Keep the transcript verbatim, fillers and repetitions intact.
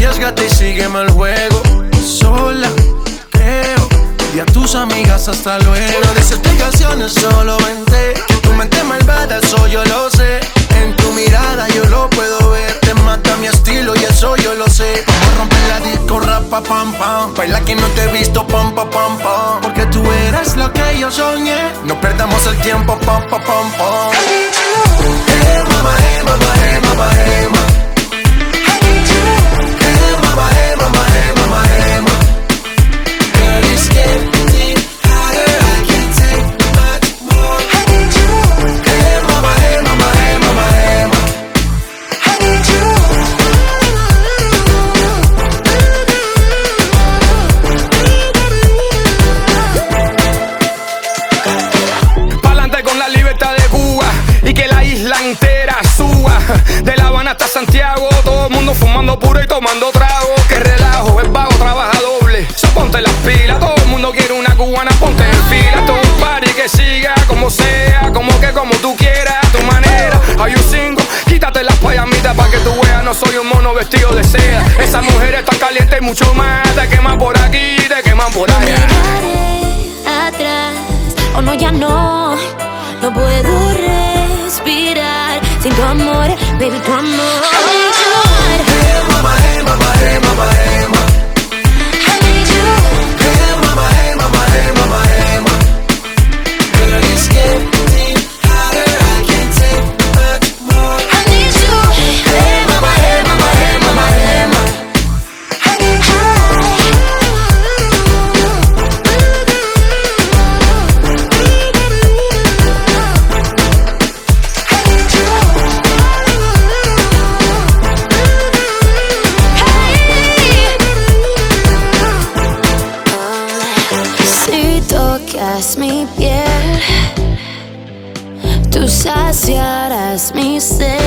arriésgate y sígueme el juego. Sola, creo, y a tus amigas hasta luego. No dices explicaciones, solo vente. Que tu mente malvada, eso yo lo sé. En tu mirada yo lo puedo ver. Te mata mi estilo y eso yo lo sé. Vamos a romper la disco, rapa, pam, pam. Baila que no te he visto, pam, pam, pam, pam. Porque tú eres lo que yo soñé. No perdamos el tiempo, pam, pam, pam, pam. Hey, mama, hey, mama, hey, mama, hey, mama. Hey, mama, hey, mama, hey, mama, hey, mama. Girl, it's getting hotter, I can't take much more. Hey, mama, hey, mama, hey, mama, hey, mama. Pa'lante con la libertad de Cuba y que la isla entera suba. De La Habana hasta Santiago, todo el mundo fumando puro y tomando trago. Que relajo, el vago trabaja doble. So ponte las pilas, todo el mundo quiere una cubana, ponte en fila. Todo un party que siga como sea, como que como tú quieras, a tu manera. Hay un cinco, quítate las payamitas pa' que tú veas, no soy un mono vestido de seda. Esa mujer está caliente y mucho más, te queman por aquí, te queman por allá. Miraré atrás, oh no, ya no, no puedo respirar sin tu amor, baby, tu amor. Hey, mama, hey, mama, hey, mama, hey, mama. Hey, mama, hey, mama, hey, mama, hey, mama. Girl, it's getting hotter, I can't take much more. Hey, mama, hey, mama, hey, mama, hey, mama. Si tocas mi piel, tú saciarás mi sed.